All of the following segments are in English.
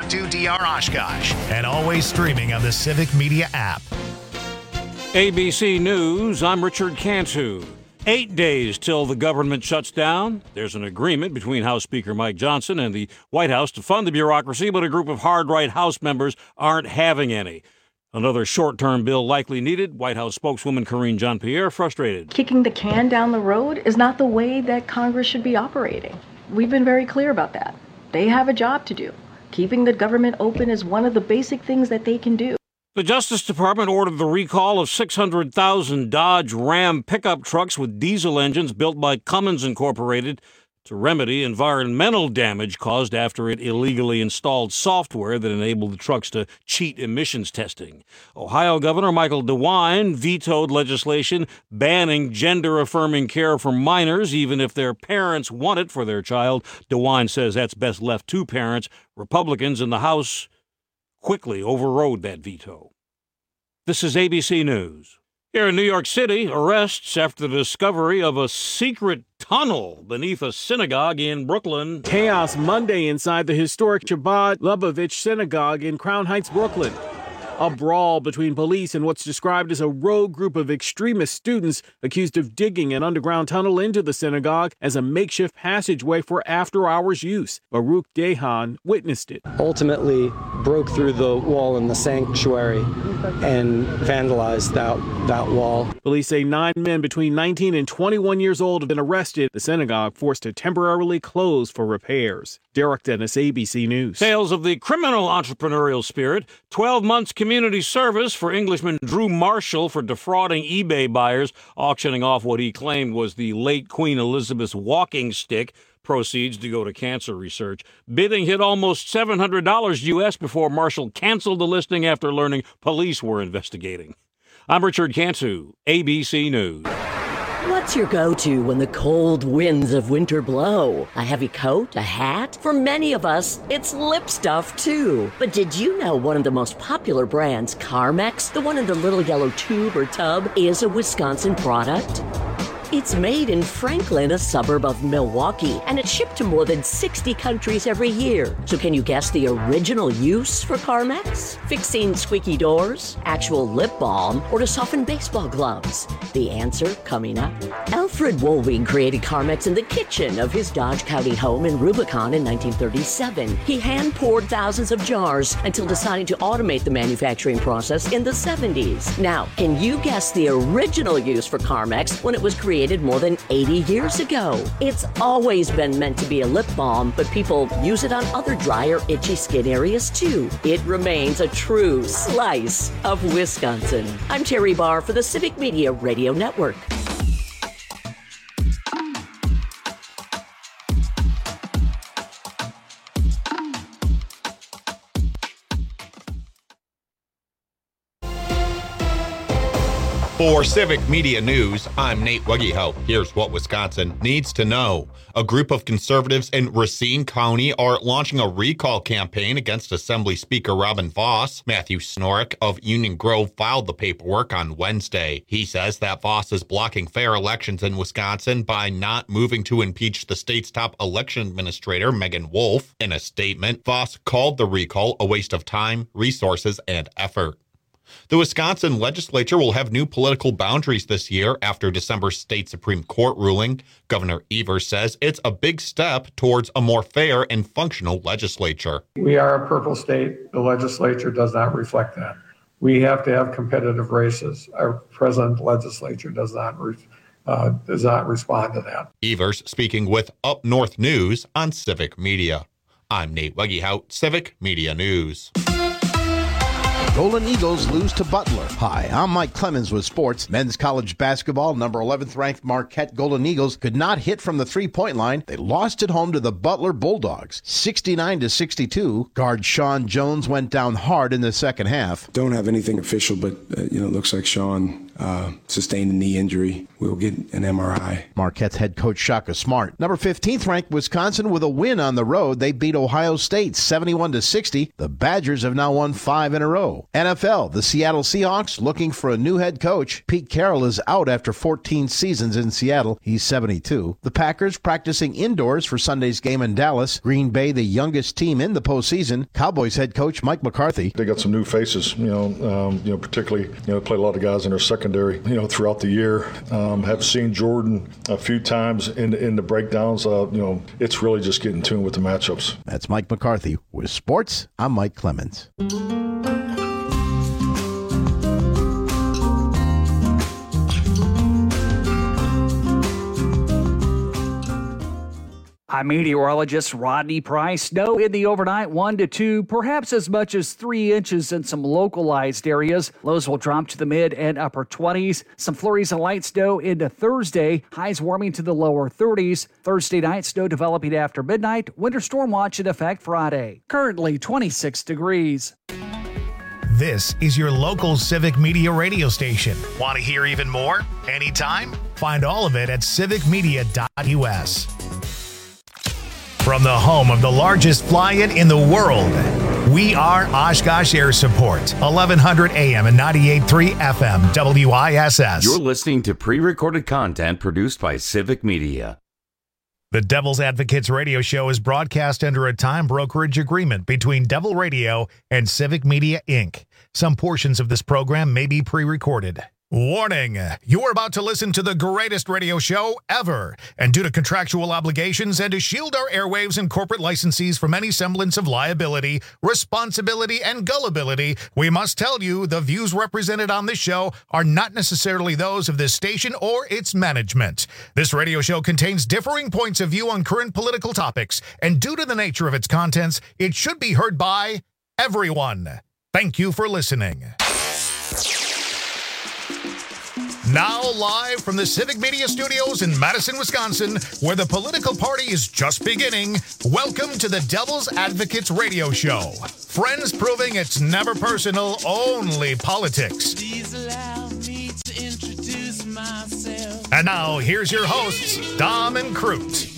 DR Oshkosh, and always streaming on the Civic Media app. ABC News, I'm Richard Cantu. 8 days till the government shuts down. There's an agreement between House Speaker Mike Johnson and the White House to fund the bureaucracy, but a group of hard-right House members aren't having any. Another short-term bill likely needed. White House spokeswoman Karine Jean-Pierre frustrated. Kicking the can down the road is not the way that Congress should be operating. We've been very clear about that. They have a job to do. Keeping the government open is one of the basic things that they can do. The Justice Department ordered the recall of 600,000 Dodge Ram pickup trucks with diesel engines built by Cummins Incorporated to remedy environmental damage caused after it illegally installed software that enabled the trucks to cheat emissions testing. Ohio Governor Michael DeWine vetoed legislation banning gender-affirming care for minors, even if their parents want it for their child. DeWine says that's best left to parents. Republicans in the House quickly overrode that veto. This is ABC News. Here in New York City, arrests after the discovery of a secret tunnel beneath a synagogue in Brooklyn. Chaos Monday inside the historic Chabad Lubavitch Synagogue in Crown Heights, Brooklyn. A brawl between police and what's described as a rogue group of extremist students accused of digging an underground tunnel into the synagogue as a makeshift passageway for after-hours use. Baruch Dehan witnessed it. Ultimately broke through the wall in the sanctuary and vandalized that wall. Police say 9 men between 19 and 21 years old have been arrested. The synagogue forced to temporarily close for repairs. Derek Dennis, ABC News. Tales of the criminal entrepreneurial spirit. 12 months community service for Englishman Drew Marshall for defrauding eBay buyers, auctioning off what he claimed was the late Queen Elizabeth's walking stick. Proceeds to go to cancer research. Bidding hit almost $700 U.S. before Marshall canceled the listing after learning police were investigating. I'm Richard Cantu, ABC News. What's your go-to when the cold winds of winter blow? A heavy coat? A hat? For many of us, it's lip stuff, too. But did you know one of the most popular brands, Carmex, the one in the little yellow tube or tub, is a Wisconsin product? It's made in Franklin, a suburb of Milwaukee, and it's shipped to more than 60 countries every year. So can you guess the original use for Carmex? Fixing squeaky doors, actual lip balm, or to soften baseball gloves? The answer coming up. Alfred Wohlwing created Carmex in the kitchen of his Dodge County home in Rubicon in 1937. He hand-poured thousands of jars until deciding to automate the manufacturing process in the 70s. Now, can you guess the original use for Carmex when it was created more than 80 years ago? It's always been meant to be a lip balm, but people use it on other dry or itchy skin areas too. It remains a true slice of Wisconsin. I'm Terry Barr for the Civic Media Radio Network. For Civic Media News, I'm Nate Wuggyhoe. Here's what Wisconsin needs to know. A group of conservatives in Racine County are launching a recall campaign against Assembly Speaker Robin Vos. Matthew Snorek of Union Grove filed the paperwork on Wednesday. He says that Vos is blocking fair elections in Wisconsin by not moving to impeach the state's top election administrator, Megan Wolf. In a statement, Vos called the recall a waste of time, resources, and effort. The Wisconsin legislature will have new political boundaries this year after December's state Supreme Court ruling. Governor Evers says it's a big step towards a more fair and functional legislature. We are a purple state. The legislature does not reflect that. We have to have competitive races. Our present legislature does not respond to that. Evers speaking with Up North News on Civic Media. I'm Nate Wuggyhout, Civic Media News. Golden Eagles lose to Butler. Hi, I'm Mike Clemens with sports. Men's college basketball, number 11th ranked Marquette Golden Eagles could not hit from the three-point line. They lost at home to the Butler Bulldogs, 69-62. Guard Sean Jones went down hard in the second half. Don't have anything official, but it looks like Sean sustained a knee injury. We'll get an MRI. Marquette's head coach Shaka Smart. Number 15th ranked Wisconsin with a win on the road. They beat Ohio State 71-60. The Badgers have now won 5 in a row. NFL, the Seattle Seahawks looking for a new head coach. Pete Carroll is out after 14 seasons in Seattle. He's 72. The Packers practicing indoors for Sunday's game in Dallas. Green Bay, the youngest team in the postseason. Cowboys head coach Mike McCarthy. They got some new faces, particularly, played a lot of guys in their secondary, throughout the year. Have seen Jordan a few times in the breakdowns. It's really just getting tuned with the matchups. That's Mike McCarthy. With sports, I'm Mike Clemens. I'm meteorologist Rodney Price. Snow in the overnight, 1 to 2, perhaps as much as 3 inches in some localized areas. Lows will drop to the mid and upper 20s. Some flurries and light snow into Thursday. Highs warming to the lower 30s. Thursday night, snow developing after midnight. Winter storm watch in effect Friday. Currently 26 degrees. This is your local Civic Media radio station. Want to hear even more? Anytime? Find all of it at civicmedia.us. From the home of the largest fly-in in the world, we are Oshkosh Air Support, 1100 AM and 98.3 FM, WISS. You're listening to pre-recorded content produced by Civic Media. The Devil's Advocates radio show is broadcast under a time brokerage agreement between Devil Radio and Civic Media, Inc. Some portions of this program may be pre-recorded. Warning, you're about to listen to the greatest radio show ever, and due to contractual obligations and to shield our airwaves and corporate licensees from any semblance of liability, responsibility, and gullibility, we must tell you the views represented on this show are not necessarily those of this station or its management. This radio show contains differing points of view on current political topics, and due to the nature of its contents, it should be heard by everyone. Thank you for listening. Now live from the Civic Media Studios in Madison, Wisconsin, where the political party is just beginning, welcome to the Devil's Advocates radio show. Friends proving it's never personal, only politics. Please allow me to introduce myself. And now, here's your hosts, Dom and Crute.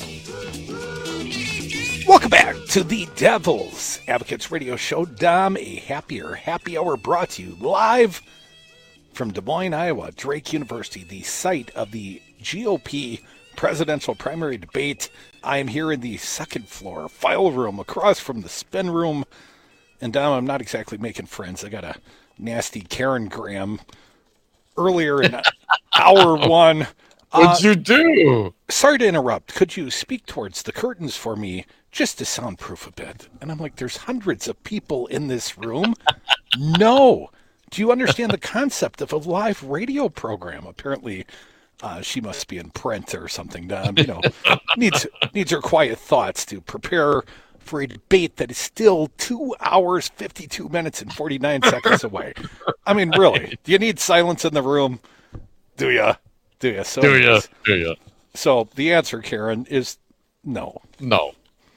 Welcome back to the Devil's Advocates radio show. Dom, a happy hour brought to you live from Des Moines, Iowa, Drake University, the site of the GOP presidential primary debate. I am here in the second floor file room across from the spin room. And Dom, I'm not exactly making friends. I got a nasty Karen Graham earlier in hour one. What'd you do? Sorry to interrupt. Could you speak towards the curtains for me just to soundproof a bit? And I'm like, there's hundreds of people in this room. No. Do you understand the concept of a live radio program? Apparently, she must be in print or something. Needs her quiet thoughts to prepare for a debate that is still 2 hours, 52 minutes, and 49 seconds away. I mean, really, do you need silence in the room? Do you? So do you? So the answer, Karen, is no. No.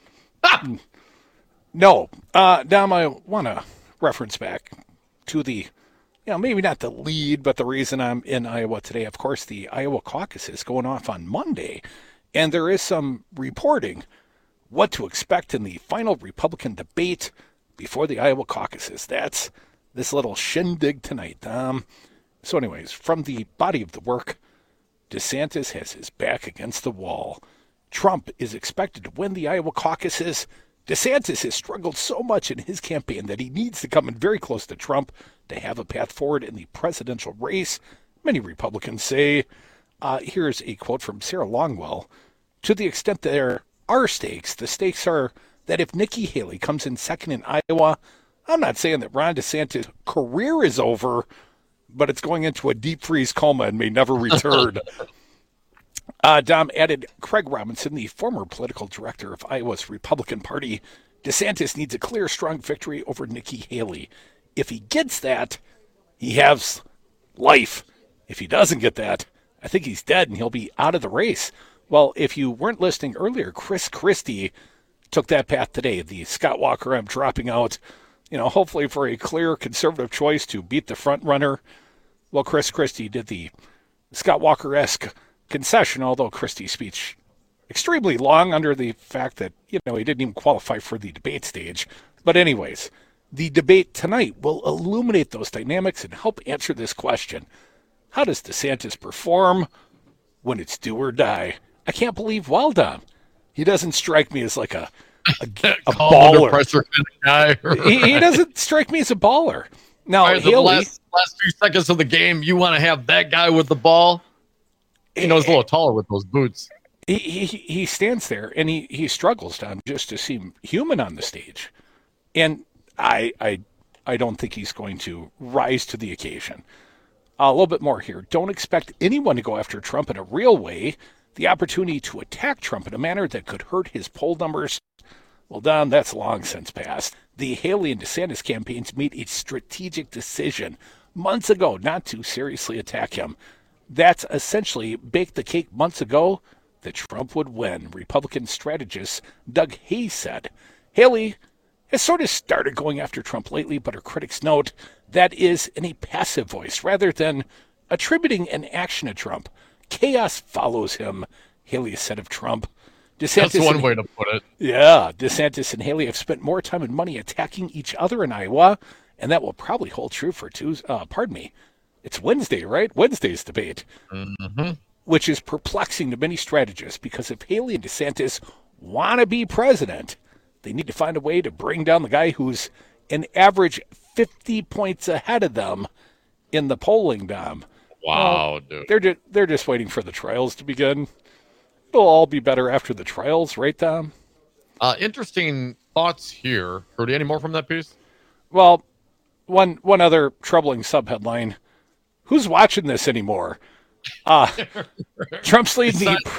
No. Dom, I want to reference back to the, maybe not the lead, but the reason I'm in Iowa today. Of course, the Iowa caucus is going off on Monday, and there is some reporting what to expect in the final Republican debate before the Iowa caucuses. That's this little shindig tonight. So anyways, from the body of the work, DeSantis has his back against the wall. Trump is expected to win the Iowa caucuses. DeSantis has struggled so much in his campaign that he needs to come in very close to Trump to have a path forward in the presidential race. Many Republicans say, here's a quote from Sarah Longwell, to the extent there are stakes, the stakes are that if Nikki Haley comes in second in Iowa, I'm not saying that Ron DeSantis' career is over, but it's going into a deep freeze coma and may never return. Dom added, Craig Robinson, the former political director of Iowa's Republican Party, DeSantis needs a clear, strong victory over Nikki Haley. If he gets that, he has life. If he doesn't get that, I think he's dead and he'll be out of the race. Well, if you weren't listening earlier, Chris Christie took that path today. The Scott Walker, I'm dropping out, hopefully for a clear conservative choice to beat the front runner. Well, Chris Christie did the Scott Walker-esque concession, although Christie's speech extremely long under the fact that, he didn't even qualify for the debate stage. But anyways, the debate tonight will illuminate those dynamics and help answer this question. How does DeSantis perform when it's do or die? I can't believe Waldom. He doesn't strike me as like a baller. Pressure kind of guy. He doesn't strike me as a baller. Now, right, Haley, the last few seconds of the game, you want to have that guy with the ball. He's a little taller with those boots. He stands there and he struggles, Tom, just to seem human on the stage. And I don't think he's going to rise to the occasion. A little bit more here. Don't expect anyone to go after Trump in a real way. The opportunity to attack Trump in a manner that could hurt his poll numbers, well, Don, that's long since passed. The Haley and DeSantis campaigns made a strategic decision months ago not to seriously attack him. That's essentially baked the cake months ago that Trump would win, Republican strategist Doug Hayes said. Haley has sort of started going after Trump lately, but her critics note that is in a passive voice rather than attributing an action to Trump. Chaos follows him, Haley said of Trump. That's one way to put it. Yeah, DeSantis and Haley have spent more time and money attacking each other in Iowa, and that will probably hold true for it's Wednesday, right? Wednesday's debate, which is perplexing to many strategists because if Haley and DeSantis want to be president, they need to find a way to bring down the guy who's an average 50 points ahead of them in the polling, Dom. Wow, dude. They're just waiting for the trials to begin. It'll all be better after the trials, right, Dom? Interesting thoughts here. Rudy, any more from that piece? Well, one other troubling subheadline. Who's watching this anymore? Trump's lead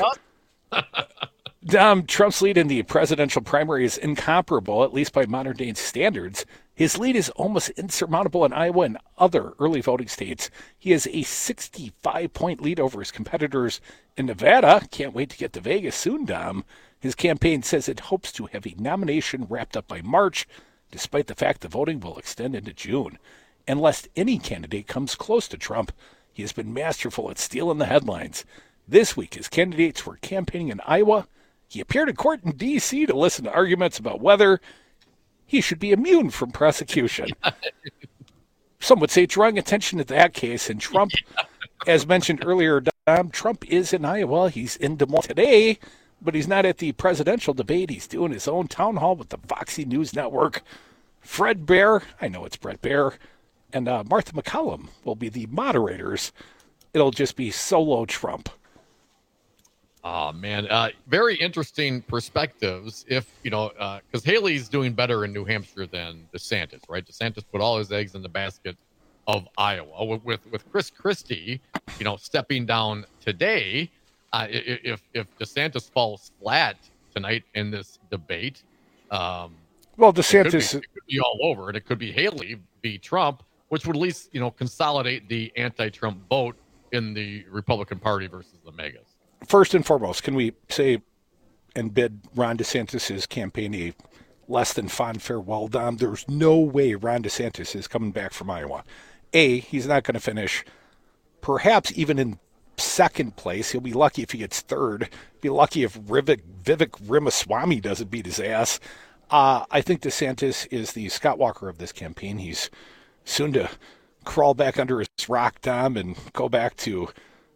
Trump's lead in the presidential primary is incomparable, at least by modern day standards. His lead is almost insurmountable in Iowa and other early voting states. He has a 65-point lead over his competitors in Nevada. Can't wait to get to Vegas soon, Dom. His campaign says it hopes to have a nomination wrapped up by March, despite the fact the voting will extend into June. And lest any candidate comes close to Trump, he has been masterful at stealing the headlines. This week, his candidates were campaigning in Iowa. He appeared in court in D.C. to listen to arguments about whether he should be immune from prosecution. Some would say drawing attention to that case. And Trump, as mentioned earlier, Dom, Trump is in Iowa. He's in Des Moines today, but he's not at the presidential debate. He's doing his own town hall with the Foxy News Network. Fred Bear, I know it's Brett Bear, and Martha McCallum will be the moderators. It'll just be solo Trump. Oh, man. Very interesting perspectives if, because Haley's doing better in New Hampshire than DeSantis, right? DeSantis put all his eggs in the basket of Iowa. With Chris Christie, stepping down today, if DeSantis falls flat tonight in this debate, well, DeSantis it could be all over, and it could be Haley v. Trump, which would at least, consolidate the anti-Trump vote in the Republican Party versus the MAGAs. First and foremost, can we say and bid Ron DeSantis' campaign a less than fond farewell, Dom? There's no way Ron DeSantis is coming back from Iowa. He's not going to finish perhaps even in second place. He'll be lucky if he gets third. Be lucky if Vivek Ramaswamy doesn't beat his ass. I think DeSantis is the Scott Walker of this campaign. He's soon to crawl back under his rock, Dom, and go back to,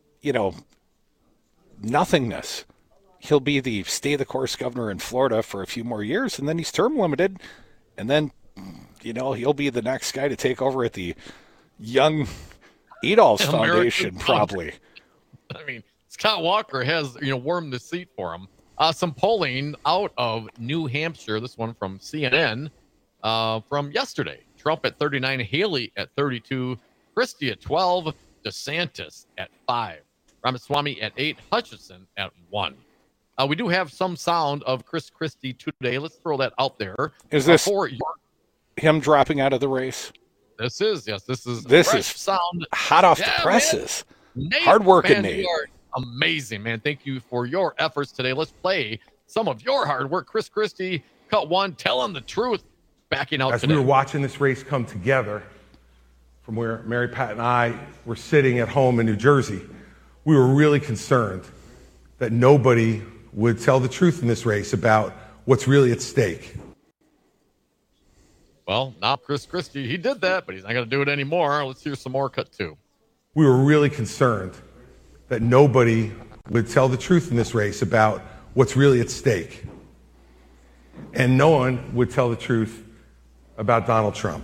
nothingness. He'll be the stay-the-course governor in Florida for a few more years, and then he's term limited, and then, he'll be the next guy to take over at the Young Adolph's Foundation, probably. I mean, Scott Walker has, warmed the seat for him. Some polling out of New Hampshire, this one from CNN, from yesterday. Trump at 39, Haley at 32, Christie at 12, DeSantis at 5. Ramaswamy at 8, Hutchinson at 1. We do have some sound of Chris Christie today. Let's throw that out there. Is this him dropping out of the race? This is sound hot off the presses. Hard working, Nate. You are amazing, man. Thank you for your efforts today. Let's play some of your hard work. Chris Christie, cut one, telling the truth, backing out as today. we were watching this race come together, from where Mary Pat and I were sitting at home in New Jersey, we were really concerned that nobody would tell the truth in this race about what's really at stake. Well, now Chris Christie, he did that, but he's not going to do it anymore. Let's hear some more cut two. We were really concerned that nobody would tell the truth in this race about what's really at stake. And no one would tell the truth about Donald Trump.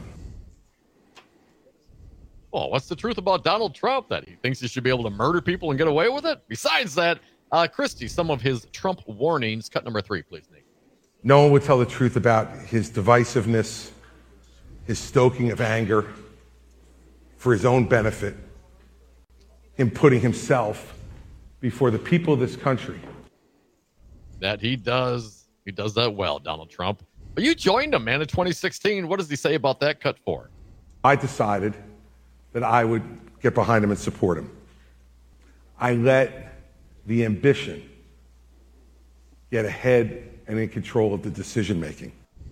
Well, what's the truth about Donald Trump? That he thinks he should be able to murder people and get away with it? Besides that, Christie, some of his Trump warnings. Cut number 3, please, Nate. No one would tell the truth about his divisiveness, his stoking of anger for his own benefit, him putting himself before the people of this country. That he does that well, Donald Trump. But you joined him, man, in 2016. What does he say about that? Cut 4. I decided that I would get behind him and support him. I let the ambition get ahead and in control of the decision making.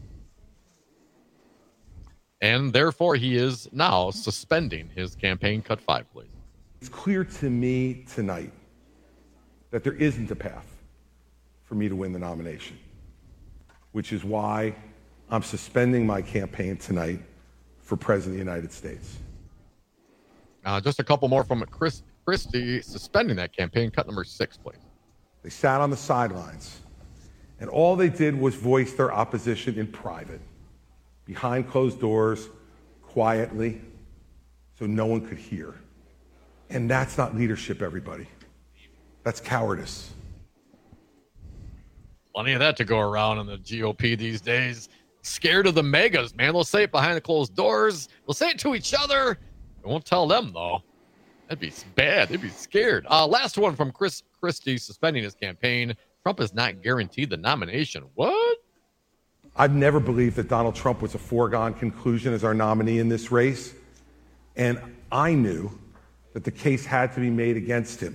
And therefore, he is now suspending his campaign. Cut 5, please. It's clear to me tonight that there isn't a path for me to win the nomination, which is why I'm suspending my campaign tonight for President of the United States. Just a couple more from Christie suspending that campaign. Cut number 6, please. They sat on the sidelines, and all they did was voice their opposition in private, behind closed doors, quietly, so no one could hear. And that's not leadership, everybody. That's cowardice. Plenty of that to go around in the GOP these days. Scared of the megas, man. They'll say it behind the closed doors. They'll say it to each other. They won't tell them, though. That'd be bad. They'd be scared. Last one from Christie suspending his campaign. Trump is not guaranteed the nomination. What? I've never believed that Donald Trump was a foregone conclusion as our nominee in this race. And I knew that the case had to be made against him.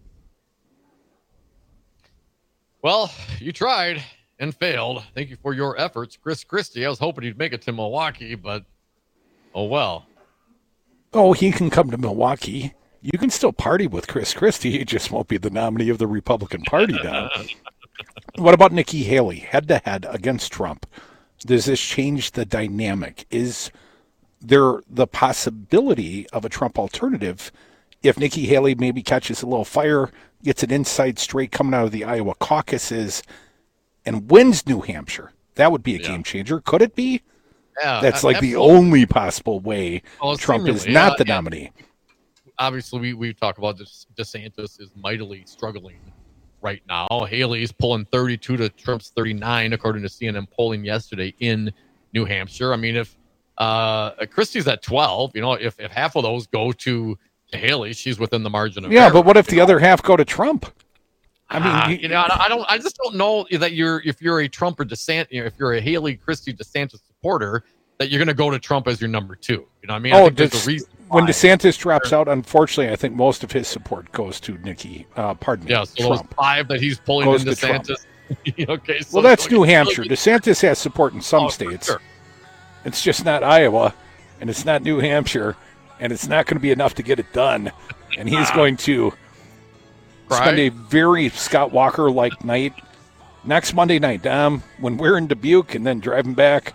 Well, you tried and failed. Thank you for your efforts, Chris Christie. I was hoping he'd make it to Milwaukee, but oh well. Oh, he can come to Milwaukee. You can still party with Chris Christie. He just won't be the nominee of the Republican Party now. What about Nikki Haley, head-to-head against Trump? Does this change the dynamic? Is there the possibility of a Trump alternative if Nikki Haley maybe catches a little fire, gets an inside straight coming out of the Iowa caucuses, and wins New Hampshire? That would be a game changer. Could it be? Yeah, that's like absolutely. The only possible way Trump is not the nominee. Obviously, we talk about this. DeSantis is mightily struggling right now. Haley's pulling 32 to Trump's 39, according to CNN polling yesterday in New Hampshire. I mean, if Christie's at 12, if half of those go to Haley, she's within the margin of error. But what if the other half go to Trump? I mean, I just don't know that if you're a Trump or DeSantis, if you're a Haley Christie DeSantis supporter, that you're going to go to Trump as your number 2. You know what I mean? I think there's a reason when DeSantis drops out, unfortunately, I think most of his support goes to Nikki. Pardon me. Yeah, so Trump. those 5 that he's pulling in DeSantis. Okay. So well, that's New Hampshire. DeSantis has support in some states. Sure. It's just not Iowa, and it's not New Hampshire, and it's not going to be enough to get it done. And he's going to spend a very Scott Walker-like night next Monday night, when we're in Dubuque and then driving back.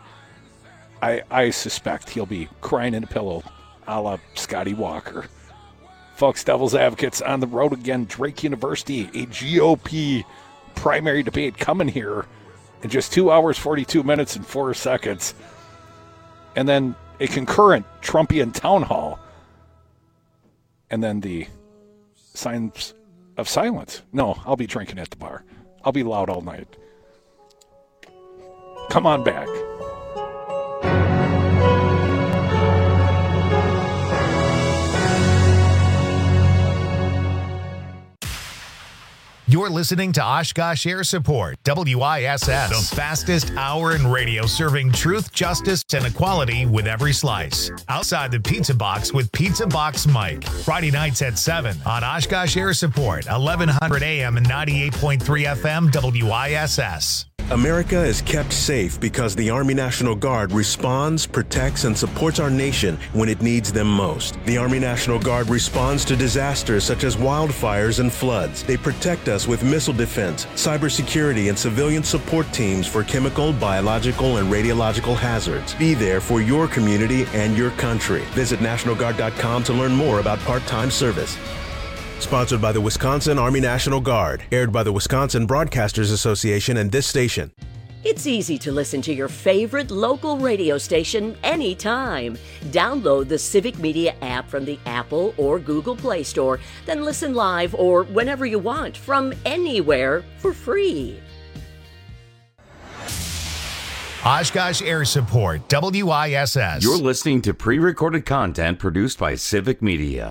I suspect he'll be crying in a pillow a la Scotty Walker. Folks, Devil's Advocates on the road again. Drake University, a GOP primary debate coming here in just 2 hours, 42 minutes, and 4 seconds. And then a concurrent Trumpian town hall. And then the signs of silence. No, I'll be drinking at the bar. I'll be loud all night. Come on back. You're listening to Oshkosh Air Support, WISS, the fastest hour in radio serving truth, justice, and equality with every slice. Outside the Pizza Box with Pizza Box Mike. Friday nights at 7 on Oshkosh Air Support, 1100 AM and 98.3 FM, WISS. America is kept safe because the Army National Guard responds, protects, and supports our nation when it needs them most. The Army National Guard responds to disasters such as wildfires and floods. They protect us with missile defense, cybersecurity, and civilian support teams for chemical, biological, and radiological hazards. Be there for your community and your country. Visit NationalGuard.com to learn more about part-time service. Sponsored by the Wisconsin Army National Guard. Aired by the Wisconsin Broadcasters Association and this station. It's easy to listen to your favorite local radio station anytime. Download the Civic Media app from the Apple or Google Play Store, then listen live or whenever you want from anywhere for free. Oshkosh Air Support, WISS. You're listening to pre-recorded content produced by Civic Media.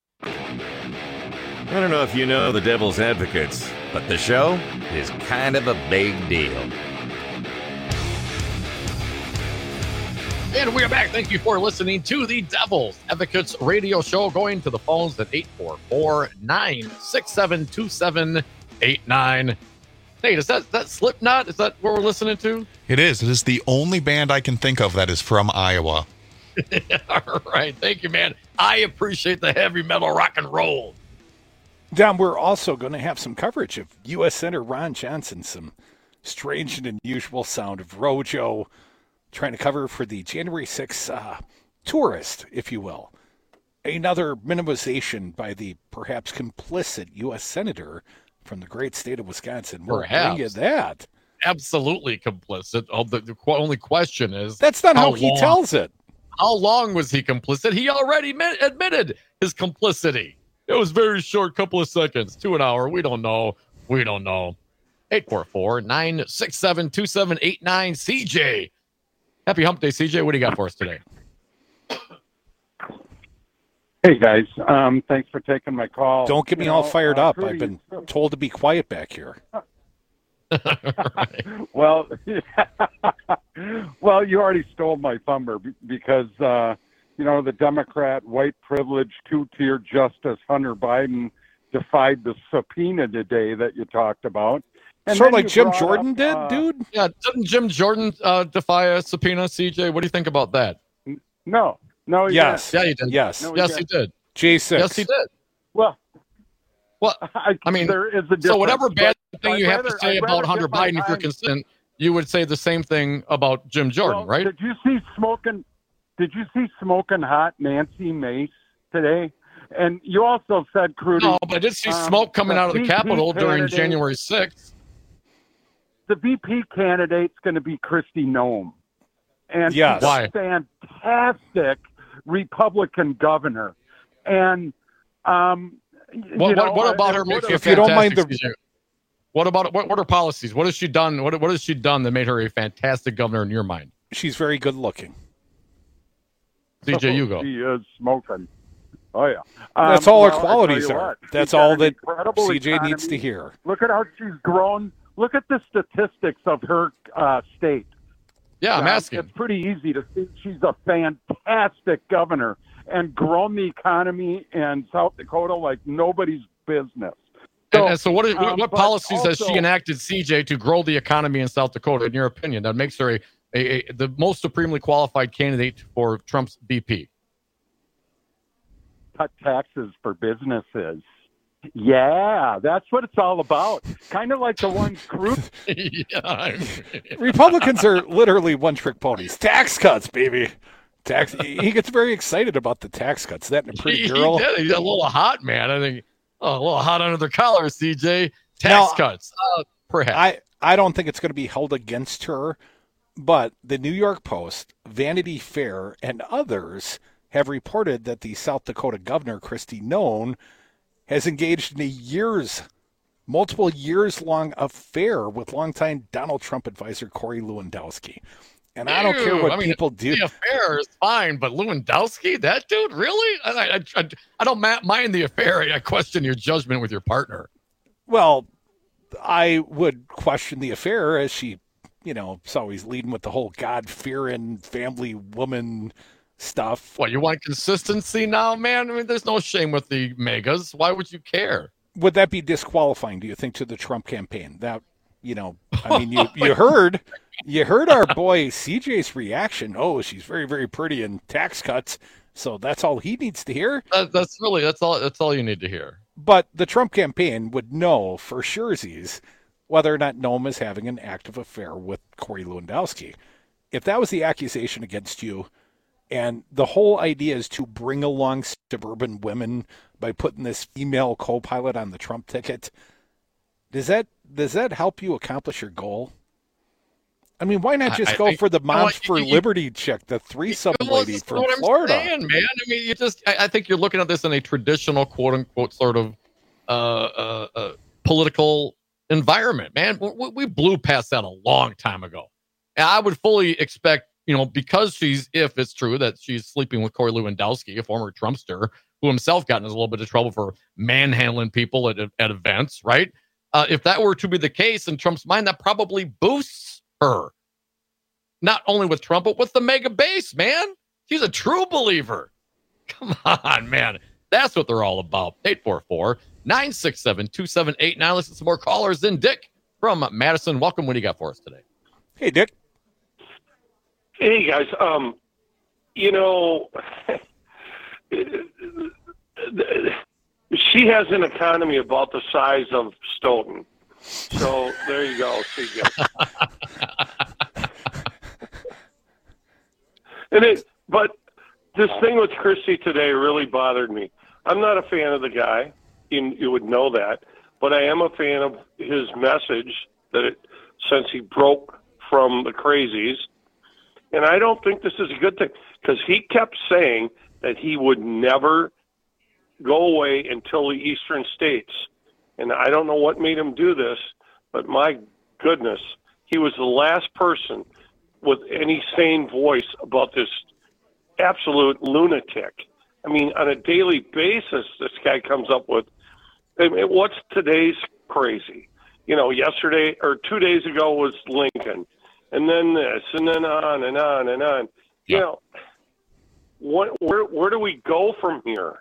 I don't know if you know the Devil's Advocates, but the show is kind of a big deal. And we are back. Thank you for listening to the Devil's Advocates radio show. Going to the phones at 844-967-2789. Nate, is that Slipknot? Is that what we're listening to? It is. It is the only band I can think of that is from Iowa. All right. Thank you, man. I appreciate the heavy metal rock and roll. Don, we're also going to have some coverage of U.S. Senator Ron Johnson, some strange and unusual sound of Rojo, trying to cover for the January 6th tourist, if you will. Another minimization by the perhaps complicit U.S. Senator from the great state of Wisconsin. We'll bring you that. Absolutely complicit. The only question is... That's not how he tells it. How long was he complicit? He already admitted his complicity. It was very short, couple of seconds to an hour. We don't know. 844-967-2789. CJ. Happy hump day, CJ. What do you got for us today? Hey, guys. Thanks for taking my call. Don't get me all fired up. I've been told to be quiet back here. Well, you already stole my thunder because... the Democrat white privilege two-tier justice Hunter Biden defied the subpoena today that you talked about. And sort of like Jim Jordan did, dude? Yeah, didn't Jim Jordan defy a subpoena, CJ? What do you think about that? No. Yes. Yeah, he did. Yes. No, he did. J6. Yes, he did. Well, I mean, there is a difference. So whatever bad thing you have to say about Hunter Biden, if you're consistent, you would say the same thing about Jim Jordan, right? Did you see smoking hot Nancy Mace today? And you also said, Crudy. No, but I did see smoke coming out of the Capitol during January 6th. The VP candidate's going to be Kristi Noem. And yes. she's a fantastic Republican governor. And what about her? If you don't mind what are policies? What has she done? What has she done that made her a fantastic governor in your mind? She's very good looking. CJ, you go. She is smoking. Oh, yeah. That's all her qualities are. That's all that CJ economy. needs to hear. Look at how she's grown. Look at the statistics of her state. Yeah, I'm asking. It's pretty easy to see she's a fantastic governor and grown the economy in South Dakota like nobody's business. So what policies has she enacted, CJ, to grow the economy in South Dakota, in your opinion, that makes her the most supremely qualified candidate for Trump's VP? Cut taxes for businesses. Yeah, that's what it's all about. Kind of like the one group. Republicans are literally one-trick ponies. Tax cuts, baby. He gets very excited about the tax cuts. That and a pretty girl. He's a little hot, man. I think a little hot under the collar, CJ. Tax cuts, perhaps. I don't think it's going to be held against her, but the New York Post, Vanity Fair, and others have reported that the South Dakota governor, Kristi Noem, has engaged in a multiple years-long affair with longtime Donald Trump advisor Corey Lewandowski. And I don't care what people do. The affair is fine, but Lewandowski, that dude, really? I don't mind the affair. I question your judgment with your partner. Well, I would question the affair as she, is always leading with the whole God-fearing family woman stuff. What, you want consistency now, man? I mean, there's no shame with the megas. Why would you care? Would that be disqualifying, do you think, to the Trump campaign? You know, I mean, you heard our boy CJ's reaction. Oh, she's very, very pretty in tax cuts. So that's all he needs to hear. That's all you need to hear. But the Trump campaign would know for surezies whether or not Noam is having an active affair with Corey Lewandowski. If that was the accusation against you, and the whole idea is to bring along suburban women by putting this female co-pilot on the Trump ticket, does that help you accomplish your goal? I mean, why not just go for the Moms for Liberty chick, the threesome lady from Florida? Saying, man. I mean, I think you're looking at this in a traditional, quote unquote, sort of political environment, man. We blew past that a long time ago. And I would fully expect, because if it's true that she's sleeping with Corey Lewandowski, a former Trumpster, who himself got in a little bit of trouble for manhandling people at events, right? If that were to be the case in Trump's mind, that probably boosts her. Not only with Trump, but with the mega base, man. She's a true believer. Come on, man. That's what they're all about. 844-967-2789. Listen to some more callers than Dick from Madison. Welcome. What do you got for us today? Hey, Dick. Hey, guys. She has an economy about the size of Stoughton. So there you go. See you guys. But this thing with Christie today really bothered me. I'm not a fan of the guy. You would know that. But I am a fan of his message since he broke from the crazies. And I don't think this is a good thing because he kept saying that he would never go away until the eastern states. And I don't know what made him do this, but my goodness, he was the last person with any sane voice about this absolute lunatic. I mean, on a daily basis, this guy comes up with, what's today's crazy? Yesterday or 2 days ago was Lincoln, and then this, and then on and on and on. Yeah. Where do we go from here?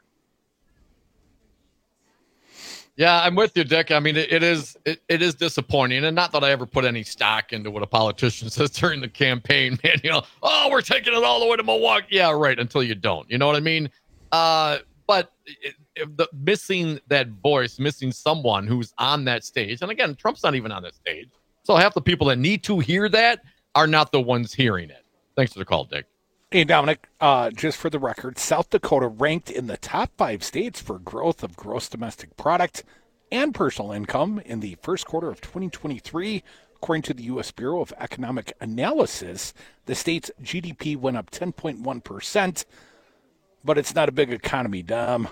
Yeah, I'm with you, Dick. I mean, it is disappointing, and not that I ever put any stock into what a politician says during the campaign, man. We're taking it all the way to Milwaukee. Yeah, right, until you don't. You know what I mean? But missing that voice, missing someone who's on that stage, and again, Trump's not even on that stage, so half the people that need to hear that are not the ones hearing it. Thanks for the call, Dick. Hey, Dominic, just for the record, South Dakota ranked in the top 5 states for growth of gross domestic product and personal income in the first quarter of 2023. According to the U.S. Bureau of Economic Analysis, the state's GDP went up 10.1%, but it's not a big economy, Dom.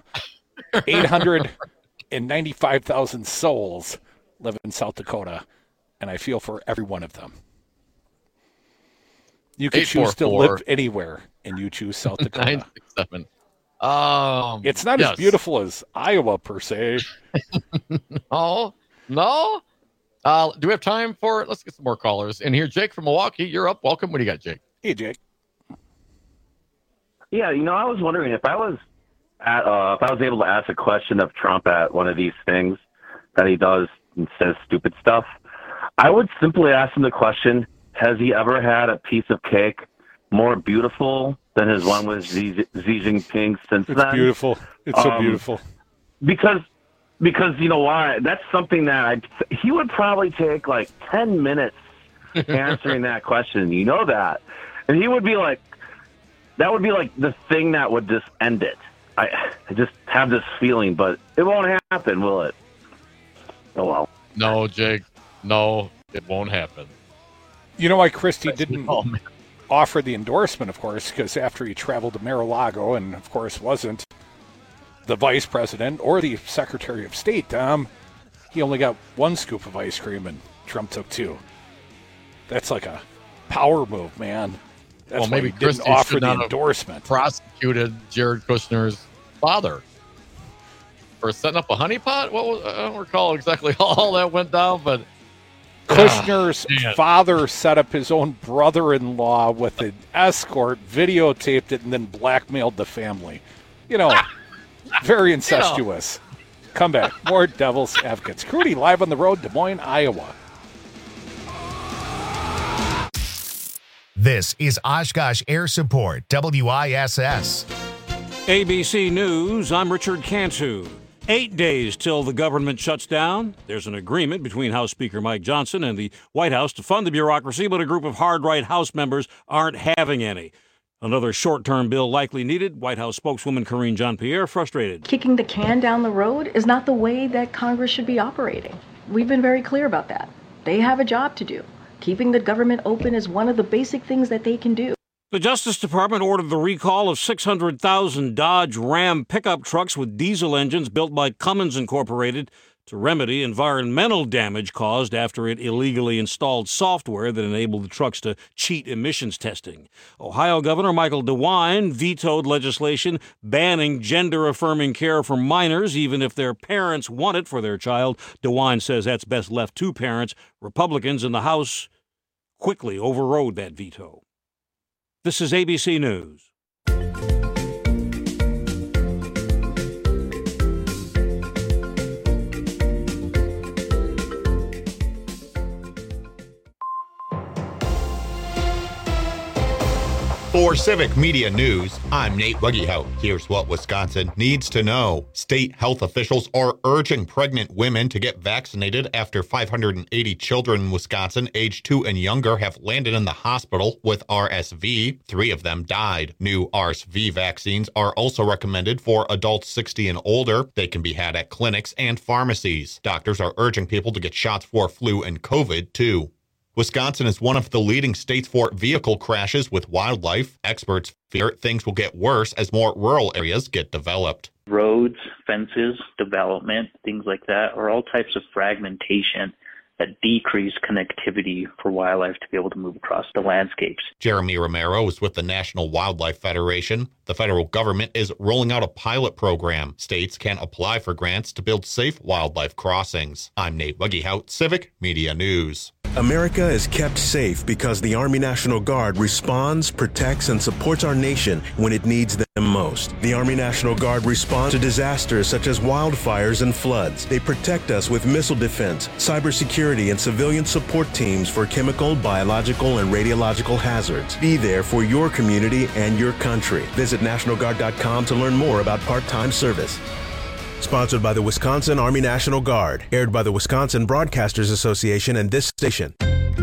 895,000 souls live in South Dakota, and I feel for every one of them. You can choose to live anywhere, and you choose South Dakota. 967. It's not as beautiful as Iowa, per se. No. Do we have time for it? Let's get some more callers in here. Jake from Milwaukee, you're up. Welcome. What do you got, Jake? Hey, Jake. Yeah, I was wondering if I was able to ask a question of Trump at one of these things that he does and says stupid stuff, I would simply ask him the question, has he ever had a piece of cake more beautiful than his one with Xi Jinping since then? It's beautiful. It's so beautiful. Because you know why? That's something that he would probably take like 10 minutes answering that question. You know that. And he would be like, that would be like the thing that would just end it. I just have this feeling, but it won't happen, will it? Oh, well. No, Jake. No, it won't happen. You know why Christie didn't offer the endorsement, of course, because after he traveled to Mar-a-Lago and, of course, wasn't the vice president or the secretary of state, he only got one scoop of ice cream and Trump took 2. That's like a power move, man. That's maybe why he didn't offer the endorsement. Prosecuted Jared Kushner's father for setting up a honeypot. I don't recall exactly how all that went down, but Kushner's father set up his own brother-in-law with an escort, videotaped it, and then blackmailed the family. Very incestuous. Come back. More Devil's Advocates. Crudy live on the road, Des Moines, Iowa. This is Oshkosh Air Support, WISS. ABC News, I'm Richard Cantu. 8 days till the government shuts down. There's an agreement between House Speaker Mike Johnson and the White House to fund the bureaucracy, but a group of hard-right House members aren't having any. Another short-term bill likely needed. White House spokeswoman Karine Jean-Pierre frustrated. Kicking the can down the road is not the way that Congress should be operating. We've been very clear about that. They have a job to do. Keeping the government open is one of the basic things that they can do. The Justice Department ordered the recall of 600,000 Dodge Ram pickup trucks with diesel engines built by Cummins Incorporated to remedy environmental damage caused after it illegally installed software that enabled the trucks to cheat emissions testing. Ohio Governor Michael DeWine vetoed legislation banning gender-affirming care for minors, even if their parents want it for their child. DeWine says that's best left to parents. Republicans in the House quickly overrode that veto. This is ABC News. For Civic Media News, I'm Nate Wuggyhout. Here's what Wisconsin needs to know. State health officials are urging pregnant women to get vaccinated after 580 children in Wisconsin aged 2 and younger have landed in the hospital with RSV. 3 of them died. New RSV vaccines are also recommended for adults 60 and older. They can be had at clinics and pharmacies. Doctors are urging people to get shots for flu and COVID, too. Wisconsin is one of the leading states for vehicle crashes with wildlife. Experts fear things will get worse as more rural areas get developed. Roads, fences, development, things like that are all types of fragmentation that decrease connectivity for wildlife to be able to move across the landscapes. Jeremy Romero is with the National Wildlife Federation. The federal government is rolling out a pilot program. States can apply for grants to build safe wildlife crossings. I'm Nate Wuggyhout, Civic Media News. America is kept safe because the Army National Guard responds, protects, and supports our nation when it needs them most. The Army National Guard responds to disasters such as wildfires and floods. They protect us with missile defense, cybersecurity, and civilian support teams for chemical, biological, and radiological hazards. Be there for your community and your country. Visit NationalGuard.com to learn more about part-time service. Sponsored by the Wisconsin Army National Guard. Aired by the Wisconsin Broadcasters Association and this station.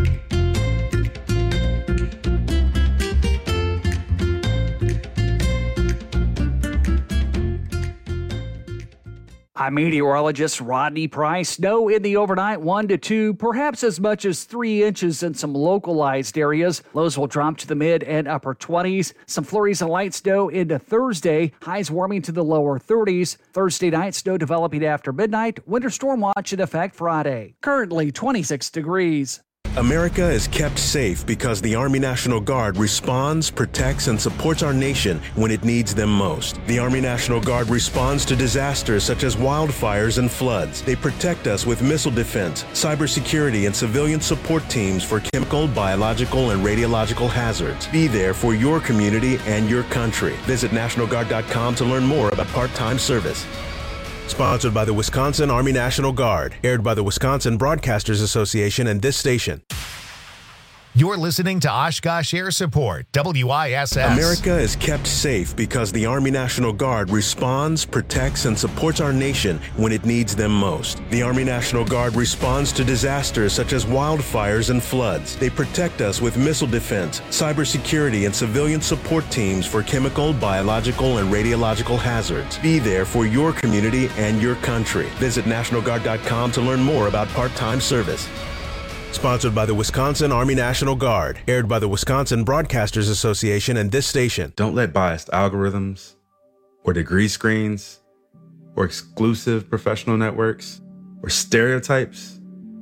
I'm meteorologist Rodney Price. Snow in the overnight, 1 to 2, perhaps as much as 3 inches in some localized areas. Lows will drop to the mid and upper 20s. Some flurries and light snow into Thursday. Highs warming to the lower 30s. Thursday night, snow developing after midnight. Winter storm watch in effect Friday. Currently 26 degrees. America is kept safe because the Army National Guard responds, protects, and supports our nation when it needs them most. The Army National Guard responds to disasters such as wildfires and floods. They protect us with missile defense, cybersecurity, and civilian support teams for chemical, biological, and radiological hazards. Be there for your community and your country. Visit NationalGuard.com to learn more about part-time service. Sponsored by the Wisconsin Army National Guard. Aired by the Wisconsin Broadcasters Association and this station. You're listening to Oshkosh Air Support, WISS. America is kept safe because the Army National Guard responds, protects, and supports our nation when it needs them most. The Army National Guard responds to disasters such as wildfires and floods. They protect us with missile defense, cybersecurity, and civilian support teams for chemical, biological, and radiological hazards. Be there for your community and your country. Visit NationalGuard.com to learn more about part-time service. Sponsored by the Wisconsin Army National Guard. Aired by the Wisconsin Broadcasters Association and this station. Don't let biased algorithms or degree screens or exclusive professional networks or stereotypes.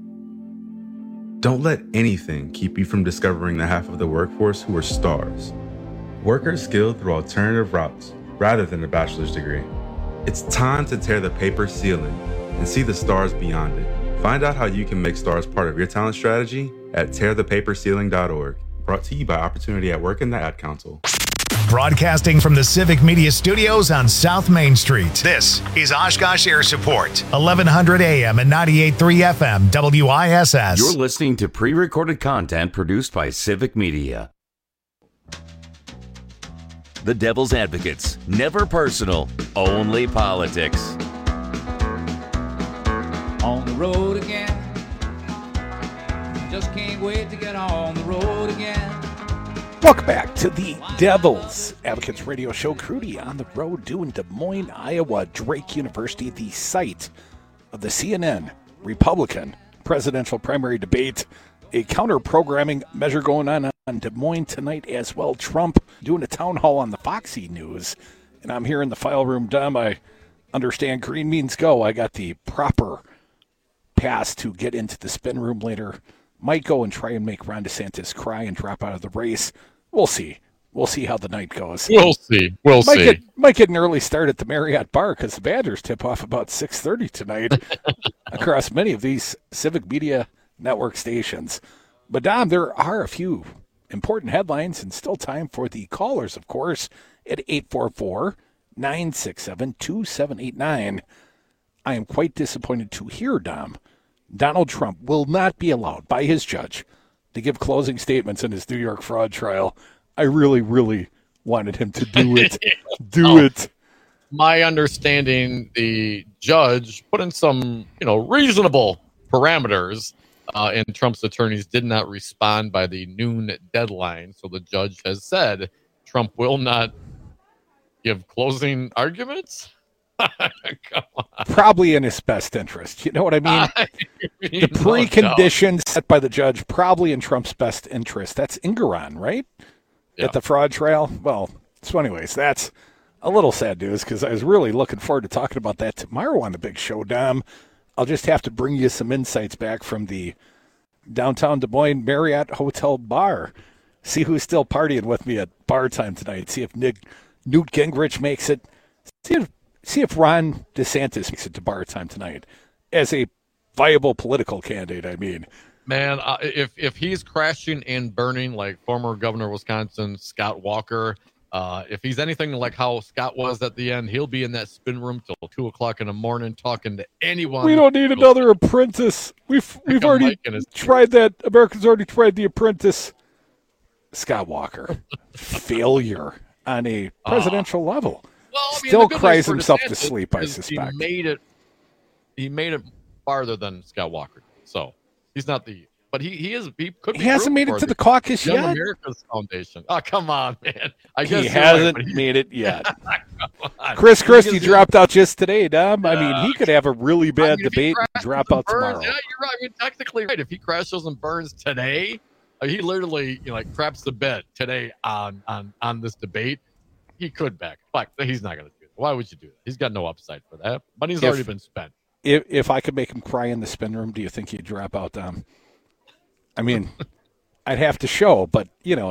Don't let anything keep you from discovering the half of the workforce who are stars. Workers skilled through alternative routes rather than a bachelor's degree. It's time to tear the paper ceiling and see the stars beyond it. Find out how you can make stars part of your talent strategy at tearthepaperceiling.org. Brought to you by Opportunity at Work and the Ad Council. Broadcasting from the Civic Media Studios on South Main Street. This is Oshkosh Air Support, 1100 AM and 98.3 FM, WISS. You're listening to pre-recorded content produced by Civic Media. The Devil's Advocates. Never personal, only politics. On the road again. Just can't wait to get on the road again. Welcome back to the Devil's Advocates Radio Show. Crudy on the road doing Des Moines, Iowa, Drake University, the site of the CNN Republican presidential primary debate. A counter-programming measure going on Des Moines tonight as well. Trump doing a town hall on the Foxy News. And I'm here in the file room, Dom. I understand green means go. I got the proper pass to get into the spin room later. Might go and try and make Ron DeSantis cry and drop out of the race. We'll see. We'll see how the night goes. We'll see. We'll see. Might get an early start at the Marriott Bar because the Badgers tip off about 6:30 tonight across many of these Civic Media Network stations. But, Dom, there are a few important headlines and still time for the callers, of course, at 844-967-2789. I am quite disappointed to hear, Dom, Donald Trump will not be allowed by his judge to give closing statements in his New York fraud trial. I really, really wanted him to do it. It. My understanding, the judge put in some, reasonable parameters, and Trump's attorneys did not respond by the noon deadline. So the judge has said Trump will not give closing arguments. Come on. Probably in his best interest. You know what I mean? The preconditions set by the judge, probably in Trump's best interest. That's Engoron, right? Yeah. At the fraud trial. Well, so anyways, that's a little sad news because I was really looking forward to talking about that tomorrow on the big show, Dom. I'll just have to bring you some insights back from the downtown Des Moines Marriott Hotel bar. See who's still partying with me at bar time tonight. See if Newt Gingrich makes it. See if Ron DeSantis makes it to bar time tonight as a viable political candidate, I mean. Man, if he's crashing and burning like former governor of Wisconsin, Scott Walker, if he's anything like how Scott was at the end, he'll be in that spin room till 2 o'clock in the morning talking to anyone. We don't need another apprentice. We've already tried that. America's already tried the apprentice. Scott Walker. Failure on a presidential level. Well, still cries himself to sleep, I suspect. He made it farther than Scott Walker. So he's not the, but he could be. He hasn't made it to the caucus Young yet. America's Foundation. Oh, come on, man. He hasn't made it yet. Chris Christie dropped out just today, Dom. I mean, he could have a really bad debate and drop out tomorrow. Yeah, you're right. I mean, technically right. If he crashes and burns today, he literally craps the bed today on this debate. He could back, but he's not going to do it. Why would you do that? He's got no upside for that. Money's already been spent. If I could make him cry in the spin room, do you think he'd drop out, Dom? I mean, I'd have to show, but,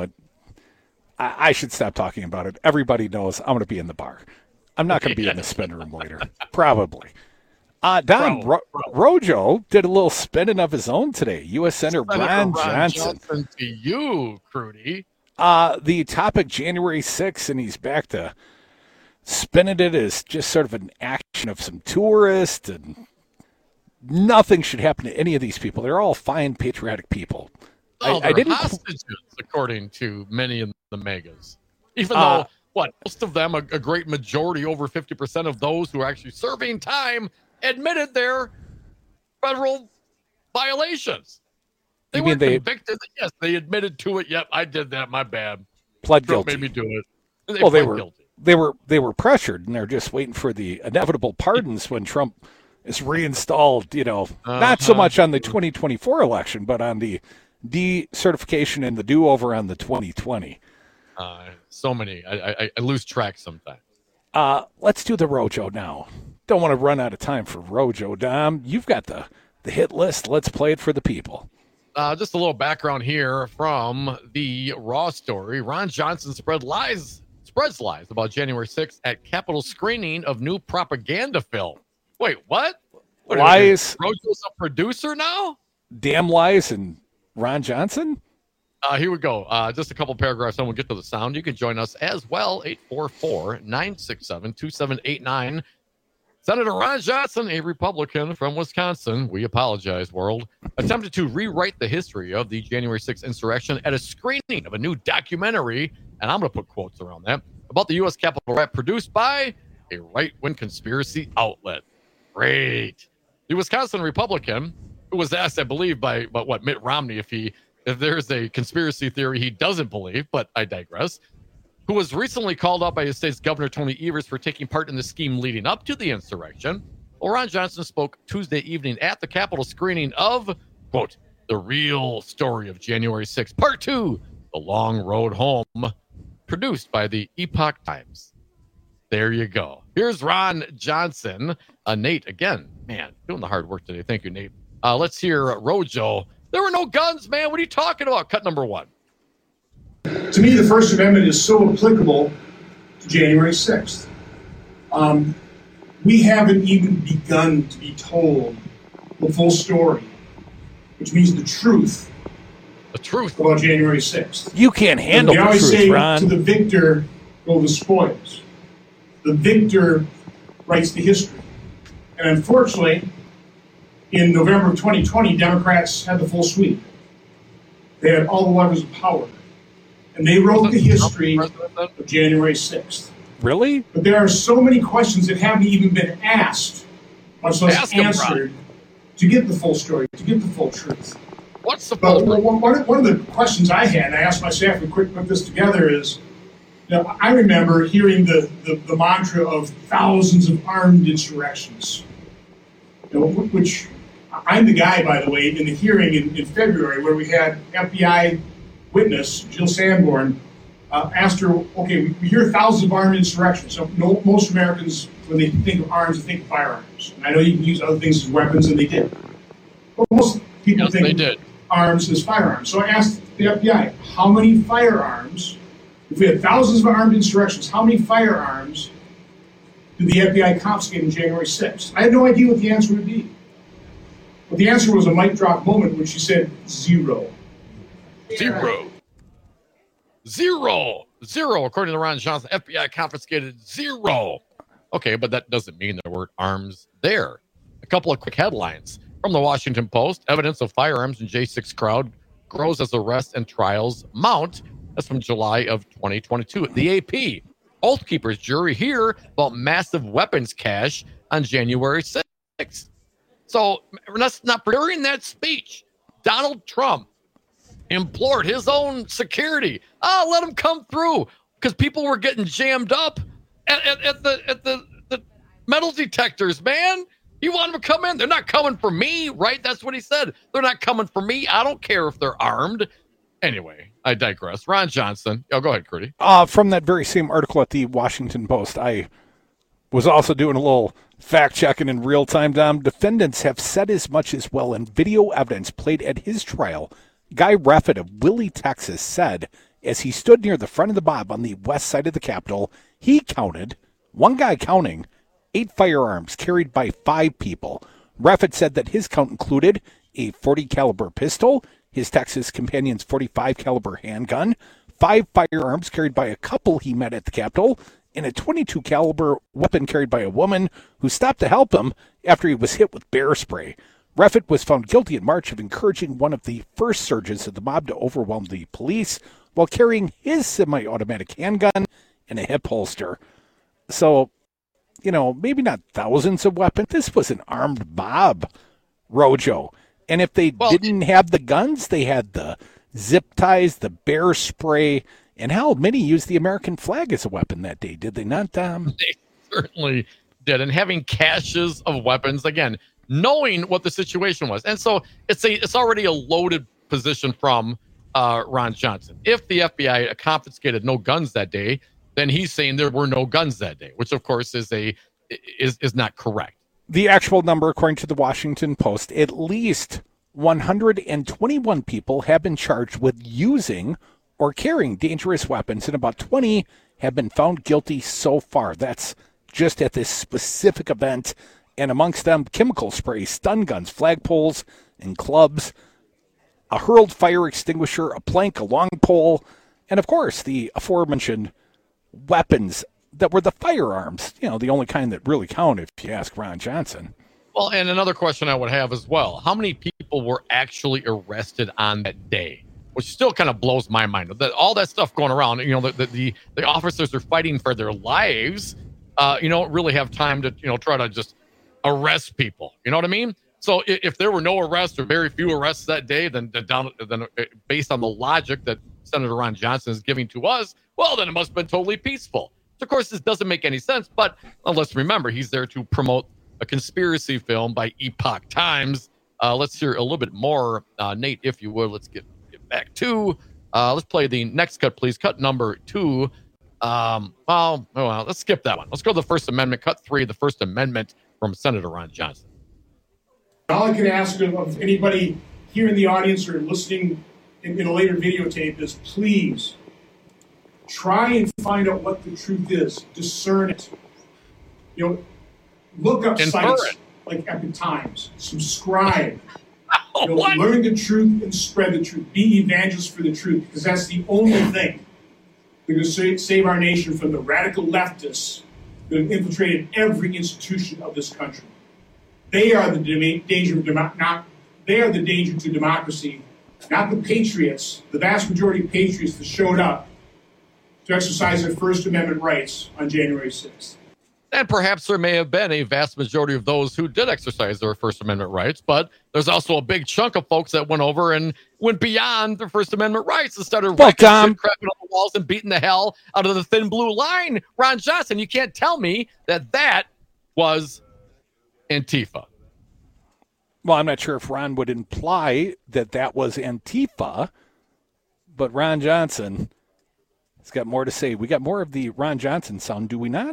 I should stop talking about it. Everybody knows I'm going to be in the bar. I'm not going to be in the spin room later, probably. Dom, Rojo did a little spinning of his own today. U.S. Senator Ron Johnson. To you, Crudy. The topic January 6th, and he's back to spinning it as just sort of an action of some tourists, and nothing should happen to any of these people. They're all fine, patriotic people. I didn't hostages, according to many of the megas. Even though, most of them, a great majority, over 50% of those who are actually serving time, admitted their federal violations. They weren't convicted. Yes, they admitted to it. Yep, I did that. My bad. Pled Trump guilty. Made me do it. They were guilty. They were pressured, and they're just waiting for the inevitable pardons when Trump is reinstalled. Not so much on the 2024 election, but on the decertification and the do-over on the 2020. So many. I lose track sometimes. Let's do the Rojo now. Don't want to run out of time for Rojo, Dom. You've got the hit list. Let's play it for the people. Just a little background here from the Raw story. Ron Johnson spreads lies about January 6th at Capitol screening of new propaganda film. Wait, what? Lies? Rojo's a producer now? Damn lies and Ron Johnson? Here we go. Just a couple paragraphs, and we'll get to the sound. You can join us as well, 844-967-2789. Senator Ron Johnson, a Republican from Wisconsin, we apologize, world, attempted to rewrite the history of the January 6th insurrection at a screening of a new documentary, and I'm going to put quotes around that, about the U.S. Capitol riot produced by a right-wing conspiracy outlet. Great. The Wisconsin Republican, who was asked, I believe, by Mitt Romney if there's a conspiracy theory he doesn't believe, but I digress, who was recently called out by his state's Governor Tony Evers for taking part in the scheme leading up to the insurrection. Well, Ron Johnson spoke Tuesday evening at the Capitol screening of, quote, The Real Story of January 6th, Part 2, The Long Road Home, produced by the Epoch Times. There you go. Here's Ron Johnson. Nate, again, man, doing the hard work today. Thank you, Nate. Let's hear Rojo. There were no guns, man. What are you talking about? Cut number 1. To me, the First Amendment is so applicable to January 6th. We haven't even begun to be told the full story, which means the truth. The truth about January 6th. You can't handle the truth, say, Ron. To the victor go the spoils. The victor writes the history. And unfortunately, in November of 2020, Democrats had the full sweep. They had all the levers of power. And they wrote the history of January 6th. Really? But there are so many questions that haven't even been asked, much less answered, to get the full story, to get the full truth. What's the full story? One of the questions I had, and I asked my staff to quick put this together, is, I remember hearing the mantra of thousands of armed insurrections, which I'm the guy, by the way, in the hearing in February where we had FBI witness, Jill Sanborn, asked her, okay, we hear thousands of armed insurrections. So most Americans, when they think of arms, they think of firearms. And I know you can use other things as weapons, and they did. But most people think of arms as firearms. So I asked the FBI, how many firearms, if we had thousands of armed insurrections, how many firearms did the FBI confiscate on January 6th? I had no idea what the answer would be. But the answer was a mic drop moment when she said 0. Zero, according to Ron Johnson. FBI confiscated 0. Okay, but that doesn't mean there weren't arms there. A couple of quick headlines from the Washington Post. Evidence of firearms in J6 crowd grows as arrests and trials mount. That's from July of 2022. The AP. Oath Keepers jury hear about massive weapons cache on January 6th. So let's not, during that speech, Donald Trump implored his own security. Let him come through, because people were getting jammed up at the metal detectors, man. You want them to come in? They're not coming for me, right? That's what he said. They're not coming for me. I don't care if they're armed. Anyway, I digress. Ron Johnson. Oh, go ahead, Curdy. From that very same article at the Washington Post, I was also doing a little fact-checking in real time, Dom. Defendants have said as much as well in video evidence played at his trial. Guy Reffitt of Willie, Texas, said as he stood near the front of the mob on the west side of the Capitol, he counted, one guy counting, 8 firearms carried by 5 people. Reffitt said that his count included a .40 caliber pistol, his Texas companion's .45 caliber handgun, 5 firearms carried by a couple he met at the Capitol, and a .22 caliber weapon carried by a woman who stopped to help him after he was hit with bear spray. Reffitt was found guilty in March of encouraging one of the first surges of the mob to overwhelm the police while carrying his semi-automatic handgun in a hip holster. So, maybe not thousands of weapons. This was an armed mob, Rojo. And if they didn't have the guns, they had the zip ties, the bear spray, and hell, many used the American flag as a weapon that day. Did they not, Tom? They certainly did. And having caches of weapons, again, knowing what the situation was. And so it's already a loaded position from Ron Johnson. If the FBI confiscated no guns that day, then he's saying there were no guns that day, which of course is not correct. The actual number, according to the Washington Post, at least 121 people have been charged with using or carrying dangerous weapons, and about 20 have been found guilty so far. That's just at this specific event. And amongst them, chemical spray, stun guns, flagpoles, and clubs, a hurled fire extinguisher, a plank, a long pole, and of course, the aforementioned weapons that were the firearms, the only kind that really count, if you ask Ron Johnson. Well, and another question I would have as well, how many people were actually arrested on that day? which still kind of blows my mind. All that stuff going around, the officers are fighting for their lives. You don't really have time to, try to just arrest people. You know what I mean? So if there were no arrests or very few arrests that day, then based on the logic that Senator Ron Johnson is giving to us, well, then it must have been totally peaceful. So of course, this doesn't make any sense. But let's remember, he's there to promote a conspiracy film by Epoch Times. Let's hear a little bit more, Nate, if you would. Let's get back to. Let's play the next cut, please. Cut number 2. Let's skip that one. Let's go to the First Amendment. Cut 3, the First Amendment from Senator Ron Johnson. All I can ask of anybody here in the audience or listening in a later videotape is please try and find out what the truth is. Discern it. Look up sites like Epoch Times. Subscribe. Learn the truth and spread the truth. Be evangelists for the truth, because that's the only thing that can save our nation from the radical leftists that have infiltrated every institution of this country. They are the danger to democracy, not the patriots, the vast majority of patriots that showed up to exercise their First Amendment rights on January 6th. And perhaps there may have been a vast majority of those who did exercise their First Amendment rights, but there's also a big chunk of folks that went over and went beyond their First Amendment rights and started wrecking shit, crapping on the walls and beating the hell out of the thin blue line. Ron Johnson, you can't tell me that was Antifa. Well, I'm not sure if Ron would imply that was Antifa, but Ron Johnson has got more to say. We got more of the Ron Johnson sound, do we not?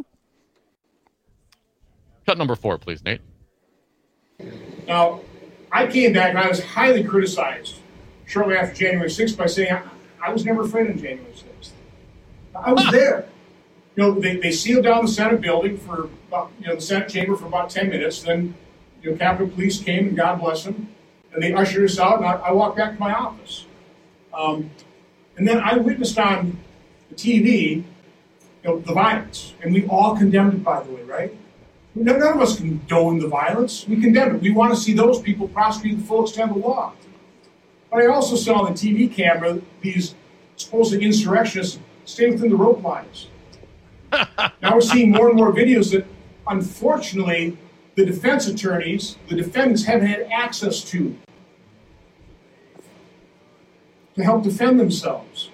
Cut number 4, please, Nate. Now, I came back and I was highly criticized shortly after January 6th by saying I was never afraid on January 6th. I was there. They sealed down the Senate building for about, the Senate chamber for about 10 minutes. Then, Capitol Police came, and God bless them, and they ushered us out, and I walked back to my office. And then I witnessed on the TV, the violence, and we all condemned it, by the way, right? None of us condone the violence. We condemn it. We want to see those people prosecuted to the full extent of the law. But I also saw on the TV camera these supposed insurrectionists stay within the rope lines. Now we're seeing more and more videos that, unfortunately, the defense attorneys, the defendants haven't had access to help defend themselves.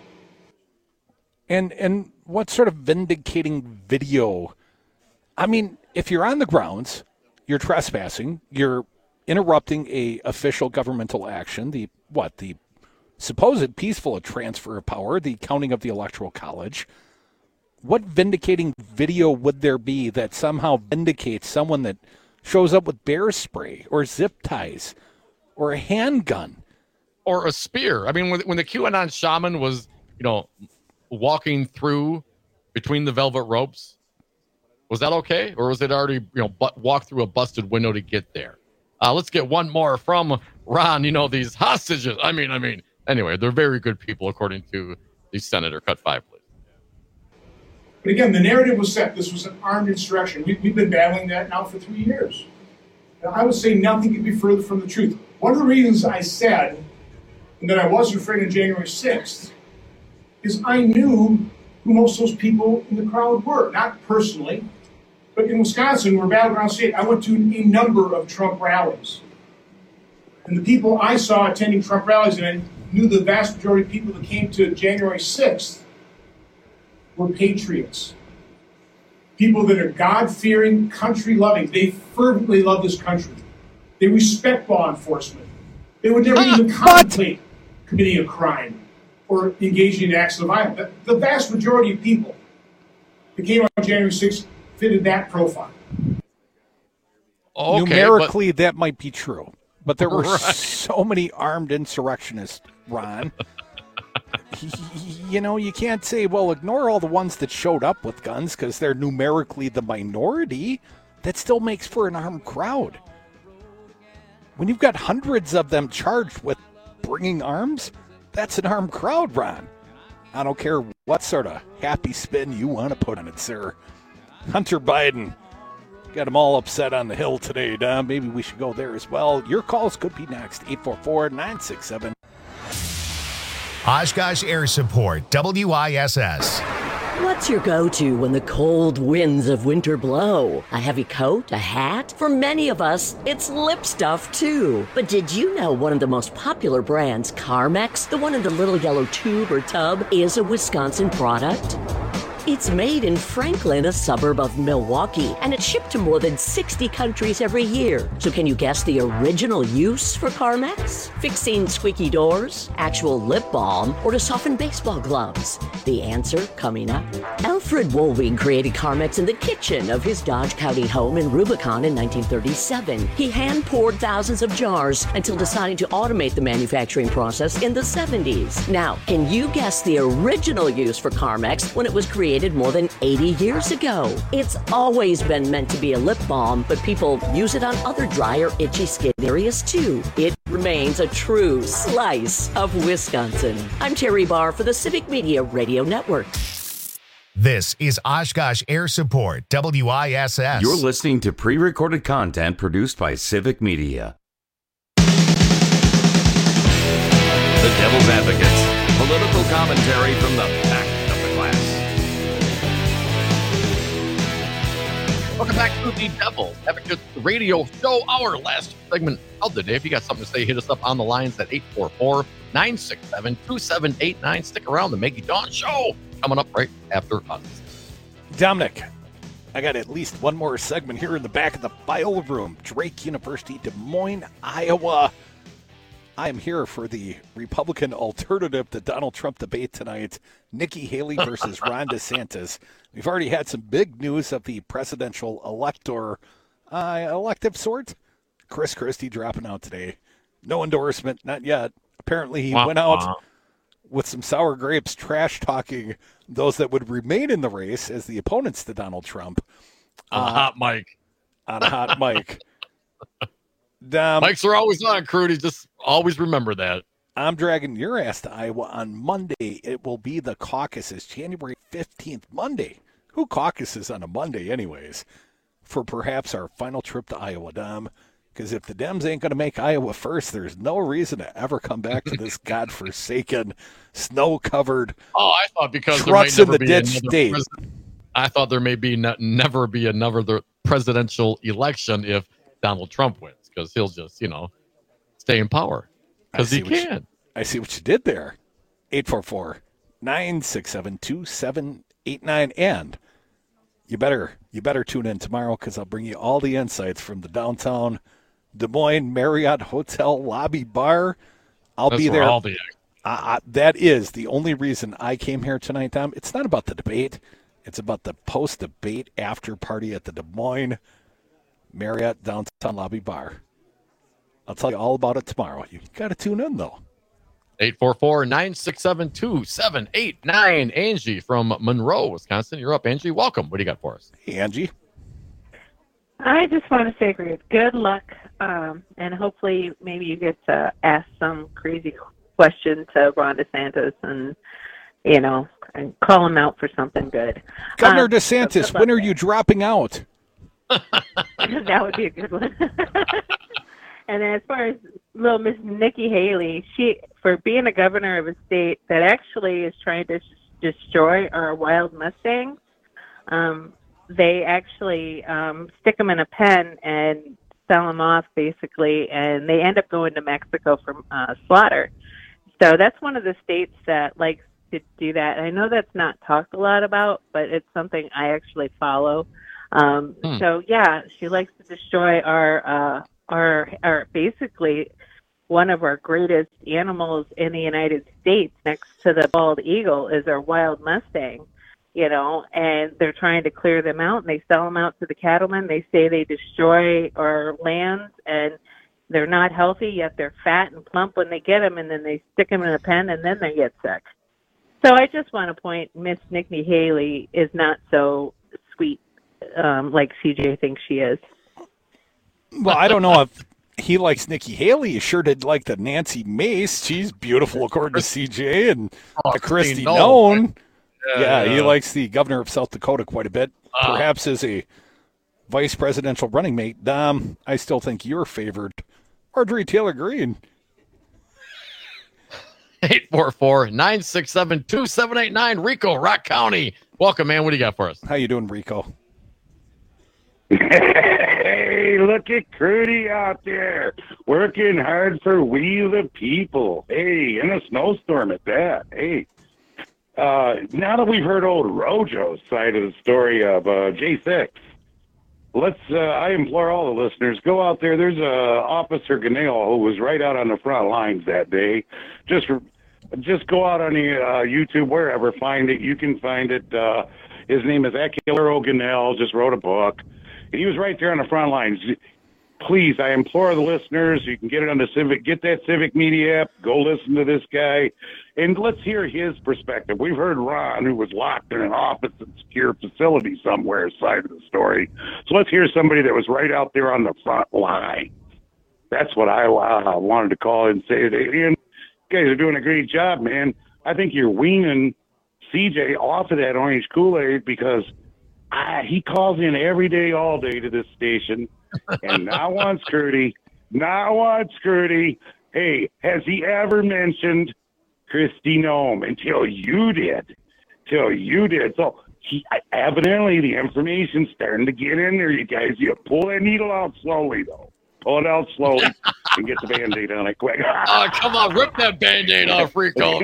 And what sort of vindicating video? I mean, if you're on the grounds, you're trespassing, you're interrupting a official governmental action, the supposed peaceful transfer of power, the counting of the Electoral College. What vindicating video would there be that somehow vindicates someone that shows up with bear spray or zip ties or a handgun or a spear? I mean, when the QAnon shaman was, walking through between the velvet ropes, was that okay? Or was it already, walk through a busted window to get there? Let's get one more from Ron. These hostages. I mean, anyway, they're very good people, according to the senator. Cut 5, please. But again, the narrative was set. This was an armed insurrection. We've been battling that now for 3 years. And I would say nothing could be further from the truth. One of the reasons I said that I wasn't afraid on January 6th is I knew who most of those people in the crowd were. Not personally, but in Wisconsin, we're a battleground state. I went to a number of Trump rallies. And the people I saw attending Trump rallies, and I knew the vast majority of people that came to January 6th, were patriots. People that are God-fearing, country-loving. They fervently love this country. They respect law enforcement. They would never even contemplate committing a crime or engaging in acts of violence. The vast majority of people that came on January 6th fitted that profile. Okay, numerically, that might be true. But there were so many armed insurrectionists, Ron. You can't say, well, ignore all the ones that showed up with guns because they're numerically the minority. That still makes for an armed crowd. When you've got hundreds of them charged with bringing arms, that's an armed crowd, Ron. I don't care what sort of happy spin you want to put on it, sir. Hunter Biden got them all upset on the Hill today. Maybe we should go there as well. Your calls could be next. 844-967. Oshkosh Air Support, WISS. What's your go-to when the cold winds of winter blow? A heavy coat? A hat? For many of us, it's lip stuff too. But did you know one of the most popular brands, Carmex, the one in the little yellow tube or tub, is a Wisconsin product? It's made in Franklin, a suburb of Milwaukee, and it's shipped to more than 60 countries every year. So can you guess the original use for Carmex? Fixing squeaky doors, actual lip balm, or to soften baseball gloves? The answer coming up. Alfred Woolwing created Carmex in the kitchen of his Dodge County home in Rubicon in 1937. He hand-poured thousands of jars until deciding to automate the manufacturing process in the 70s. Now, can you guess the original use for Carmex when it was created more than 80 years ago? It's always been meant to be a lip balm, but people use it on other dry or itchy skin areas too. It remains a true slice of Wisconsin. I'm Terry Barr for the Civic Media Radio Network. This is Oshkosh Air Support, WISS. You're listening to pre-recorded content produced by Civic Media. The Devil's Advocates, political commentary from the back of the class. Welcome back to the Devil's Advocates Radio Show, our last segment of the day. If you got something to say, hit us up on the lines at 844-967-2789. Stick around, the Maggie Dawn Show coming up right after us. Dominic, I got at least one more segment here in the back of the Biola Room, Drake University, Des Moines, Iowa. I am here for the Republican alternative to Donald Trump debate tonight, Nikki Haley versus Ron DeSantis. We've already had some big news of the presidential elective sort. Chris Christie dropping out today. No endorsement, not yet. Apparently he went out with some sour grapes, trash-talking those that would remain in the race as the opponents to Donald Trump. On a hot mic. On a hot mic. Mics are always on, Crudy. Just always remember that. I'm dragging your ass to Iowa on Monday. It will be the caucuses, January 15th, Monday. Who caucuses on a Monday anyways? For perhaps our final trip to Iowa, Dom. Because if the Dems ain't going to make Iowa first, there's no reason to ever come back to this godforsaken, snow-covered I thought because trucks there in may the never be ditch state. I thought there may be never be another presidential election if Donald Trump wins, because he'll just, stay in power. Because he can. I see what you did there. 844-967-2789. And you better tune in tomorrow, because I'll bring you all the insights from the downtown Des Moines Marriott Hotel lobby bar. I'll be there. That is the only reason I came here tonight, Tom. It's not about the debate. It's about the post-debate after party at the Des Moines Marriott downtown lobby bar. I'll tell you all about it tomorrow. You got to tune in, though. 844-967-2789. Angie from Monroe, Wisconsin. You're up, Angie. Welcome. What do you got for us? Hey, Angie. I just want to say good luck, and hopefully maybe you get to ask some crazy question to Ron DeSantis and, and call him out for something good. Governor DeSantis, when are you dropping out? That would be a good one. And as far as little Miss Nikki Haley, she, for being a governor of a state that actually is trying to destroy our wild Mustangs, they actually stick them in a pen and sell them off, basically, and they end up going to Mexico for slaughter. So that's one of the states that likes to do that. And I know that's not talked a lot about, but it's something I actually follow. So, yeah, she likes to destroy our basically one of our greatest animals in the United States next to the bald eagle is our wild Mustang, and they're trying to clear them out, and they sell them out to the cattlemen. They say they destroy our lands, and they're not healthy, yet they're fat and plump when they get them, and then they stick them in a pen, and then they get sick. So I just want to point, Miss Nikki Haley is not so sweet like CJ thinks she is. Well, I don't know if he likes Nikki Haley. He sure did like the Nancy Mace. She's beautiful, according to CJ, and the Christy Nolan. Yeah, he likes the governor of South Dakota quite a bit, perhaps as a vice presidential running mate. Dom, I still think you're favored. Marjorie Taylor Greene. 844-967-2789. Rico, Rock County. Welcome, man. What do you got for us? How you doing, Rico? Hey, look at Curdy out there working hard for we the people. Hey, in a snowstorm at that. Hey, now that we've heard old Rojo's side of the story of J6, I implore all the listeners, go out there. There's Officer Ganale who was right out on the front lines that day. Just go out on the YouTube, wherever, find it. You can find it. His name is Aquilero Ganale, just wrote a book. And he was right there on the front lines. Please, I implore the listeners, you can get it on the get that Civic Media app, go listen to this guy, and let's hear his perspective. We've heard Ron, who was locked in an office and secure facility somewhere, side of the story. So let's hear somebody that was right out there on the front line. That's what I wanted to call and say. Ian, you guys are doing a great job, man. I think you're weaning CJ off of that orange Kool-Aid because he calls in every day, all day to this station, and now wants Curdy. Hey, has he ever mentioned Kristi Noem until you did? So evidently the information's starting to get in there, you guys. You pull that needle out slowly, though. Pull it out slowly and get the Band-Aid on it quick. Oh, come on. Rip that Band-Aid off, Rico.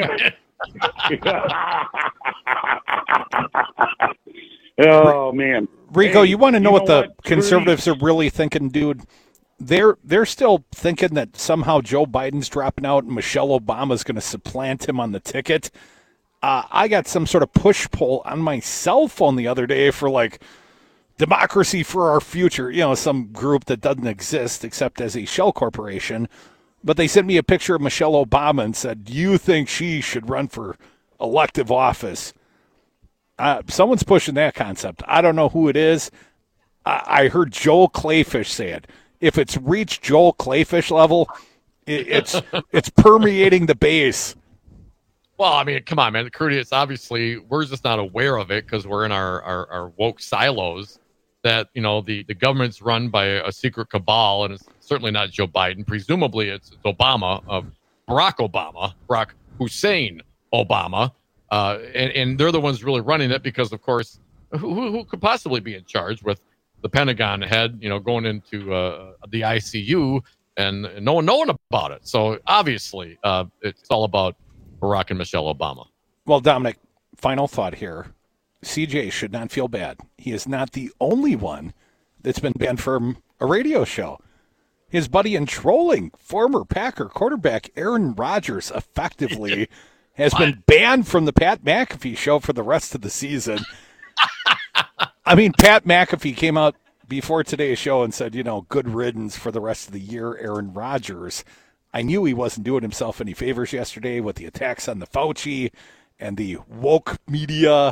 Oh, man. Rico, Hey, you want to know what the what, conservatives are really thinking, dude? They're still thinking that somehow Joe Biden's dropping out and Michelle Obama's going to supplant him on the ticket. I got some sort of push pull on my cell phone the other day for like Democracy for Our Future, some group that doesn't exist except as a shell corporation. But they sent me a picture of Michelle Obama and said, do you think she should run for elective office? Someone's pushing that concept. I don't know who it is. I heard Joel Clayfish say it. If it's reached Joel Clayfish level, it's permeating the base. Well, I mean, come on, man. Curtis, obviously, we're just not aware of it because we're in our woke silos that, the government's run by a secret cabal, and it's certainly not Joe Biden. Presumably, it's Obama, Barack Hussein Obama. And they're the ones really running it because, of course, who could possibly be in charge with the Pentagon head, going into the ICU and no one knowing about it. So obviously, it's all about Barack and Michelle Obama. Well, Dominic, final thought here. CJ should not feel bad. He is not the only one that's been banned from a radio show. His buddy in trolling, former Packer quarterback Aaron Rodgers, effectively has been banned from the Pat McAfee show for the rest of the season. I mean, Pat McAfee came out before today's show and said, good riddance for the rest of the year, Aaron Rodgers. I knew he wasn't doing himself any favors yesterday with the attacks on the Fauci and the woke media.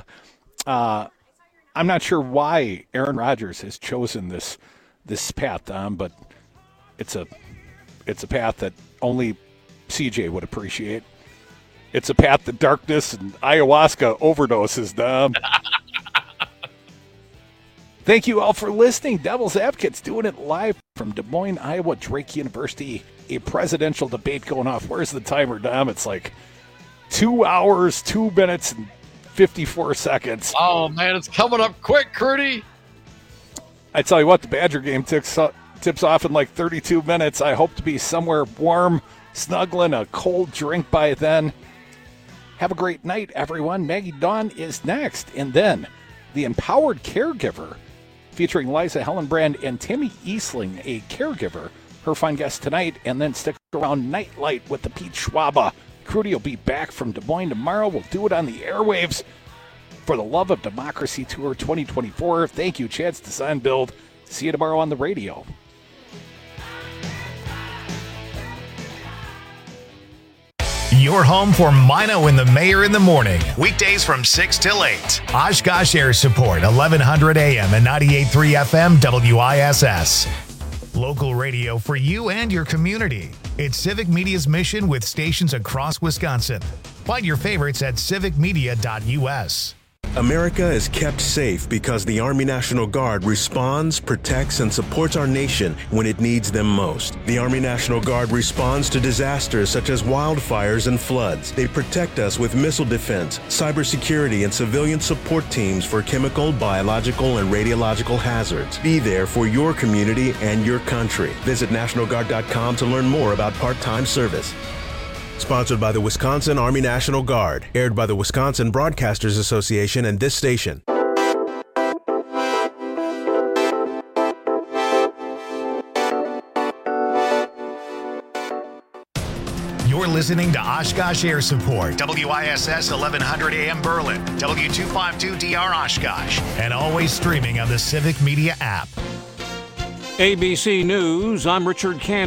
I'm not sure why Aaron Rodgers has chosen this path, Dom, but it's a path that only CJ would appreciate. It's a path to darkness and ayahuasca overdoses, Dom. Thank you all for listening. Devil's Advocates doing it live from Des Moines, Iowa, Drake University. A presidential debate going off. Where's the timer, Dom? It's like 2 hours, 2 minutes, and 54 seconds. Oh, man, it's coming up quick, Curdy. I tell you what, the Badger game tips off in like 32 minutes. I hope to be somewhere warm, snuggling a cold drink by then. Have a great night, everyone. Maggie Dawn is next. And then The Empowered Caregiver, featuring Liza Hellenbrand and Tammy Eastling, a caregiver. Her fine guest tonight. And then stick around Nightlight with the Pete Schwaba. Crudy will be back from Des Moines tomorrow. We'll do it on the airwaves for the Love of Democracy Tour 2024. Thank you, Chad's Design Build. See you tomorrow on the radio. Your home for Mino and the Mayor in the morning. Weekdays from 6 till 8. Oshkosh Air Support, 1100 AM and 98.3 FM WISS. Local radio for you and your community. It's Civic Media's mission with stations across Wisconsin. Find your favorites at civicmedia.us. America is kept safe because the Army National Guard responds, protects, and supports our nation when it needs them most. The Army National Guard responds to disasters such as wildfires and floods. They protect us with missile defense, cybersecurity, and civilian support teams for chemical, biological, and radiological hazards. Be there for your community and your country. Visit NationalGuard.com to learn more about part-time service. Sponsored by the Wisconsin Army National Guard. Aired by the Wisconsin Broadcasters Association and this station. You're listening to Oshkosh Air Support, WISS 1100 AM Berlin, W252DR Oshkosh, and always streaming on the Civic Media app. ABC News, I'm Richard Cannon.